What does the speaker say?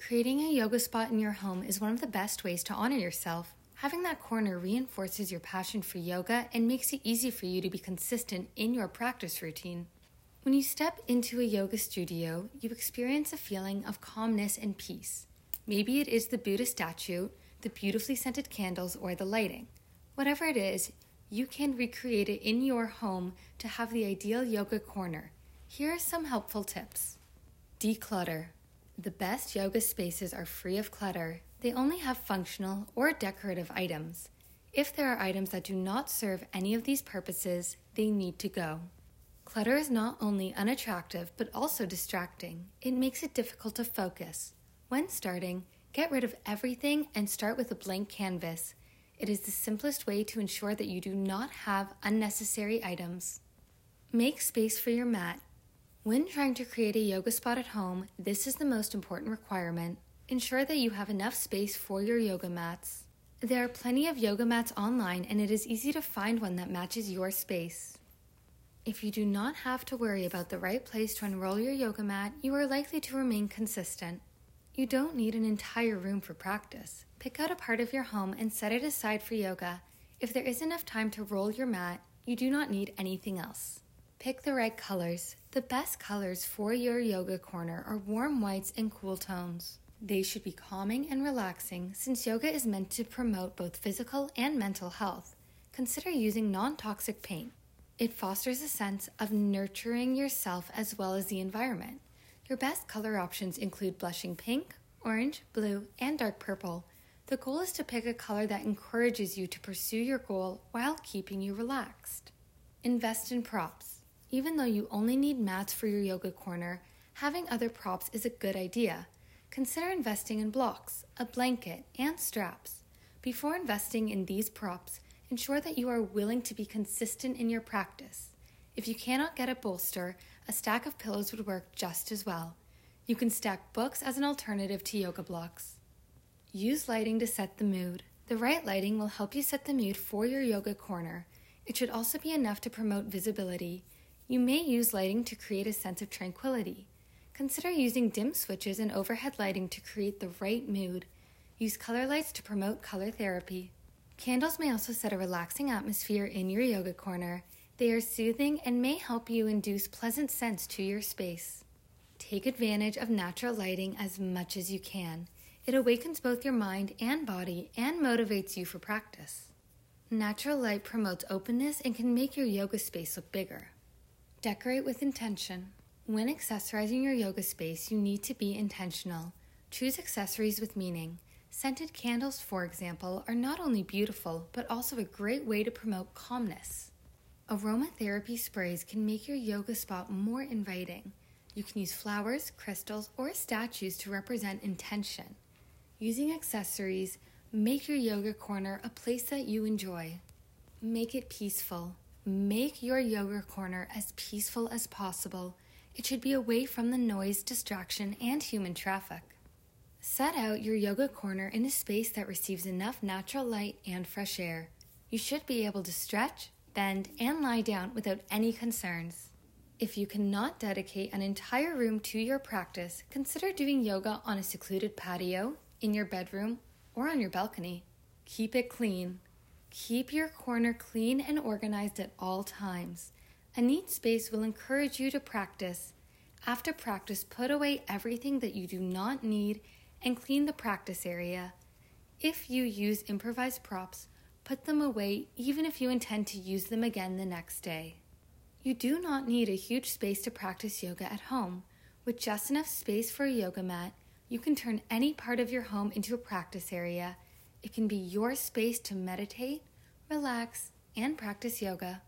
Creating a yoga spot in your home is one of the best ways to honor yourself. Having that corner reinforces your passion for yoga and makes it easy for you to be consistent in your practice routine. When you step into a yoga studio, you experience a feeling of calmness and peace. Maybe it is the Buddha statue, the beautifully scented candles, or the lighting. Whatever it is, you can recreate it in your home to have the ideal yoga corner. Here are some helpful tips. Declutter. The best yoga spaces are free of clutter. They only have functional or decorative items. If there are items that do not serve any of these purposes, they need to go. Clutter is not only unattractive but also distracting. It makes it difficult to focus. When starting, get rid of everything and start with a blank canvas. It is the simplest way to ensure that you do not have unnecessary items. Make space for your mat. When trying to create a yoga spot at home, this is the most important requirement. Ensure that you have enough space for your yoga mats. There are plenty of yoga mats online, and it is easy to find one that matches your space. If you do not have to worry about the right place to unroll your yoga mat, you are likely to remain consistent. You don't need an entire room for practice. Pick out a part of your home and set it aside for yoga. If there is enough time to roll your mat, you do not need anything else. Pick the right colors. The best colors for your yoga corner are warm whites and cool tones. They should be calming and relaxing since yoga is meant to promote both physical and mental health. Consider using non-toxic paint. It fosters a sense of nurturing yourself as well as the environment. Your best color options include blushing pink, orange, blue, and dark purple. The goal is to pick a color that encourages you to pursue your goal while keeping you relaxed. Invest in props. Even though you only need mats for your yoga corner, having other props is a good idea. Consider investing in blocks, a blanket, and straps. Before investing in these props, ensure that you are willing to be consistent in your practice. If you cannot get a bolster, a stack of pillows would work just as well. You can stack books as an alternative to yoga blocks. Use lighting to set the mood. The right lighting will help you set the mood for your yoga corner. It should also be enough to promote visibility. You may use lighting to create a sense of tranquility. Consider using dim switches and overhead lighting to create the right mood. Use color lights to promote color therapy. Candles may also set a relaxing atmosphere in your yoga corner. They are soothing and may help you induce pleasant scents to your space. Take advantage of natural lighting as much as you can. It awakens both your mind and body and motivates you for practice. Natural light promotes openness and can make your yoga space look bigger. Decorate with intention. When accessorizing your yoga space, you need to be intentional. Choose accessories with meaning. Scented candles, for example, are not only beautiful, but also a great way to promote calmness. Aromatherapy sprays can make your yoga spot more inviting. You can use flowers, crystals, or statues to represent intention. Using accessories, make your yoga corner a place that you enjoy. Make it peaceful. Make your yoga corner as peaceful as possible. It should be away from the noise, distraction, and human traffic. Set out your yoga corner in a space that receives enough natural light and fresh air. You should be able to stretch, bend, and lie down without any concerns. If you cannot dedicate an entire room to your practice, consider doing yoga on a secluded patio, in your bedroom, or on your balcony. Keep it clean. Keep your corner clean and organized at all times. A neat space will encourage you to practice. After practice, put away everything that you do not need and clean the practice area. If you use improvised props, put them away even if you intend to use them again the next day. You do not need a huge space to practice yoga at home. With just enough space for a yoga mat, you can turn any part of your home into a practice area. It can be your space to meditate, relax, and practice yoga.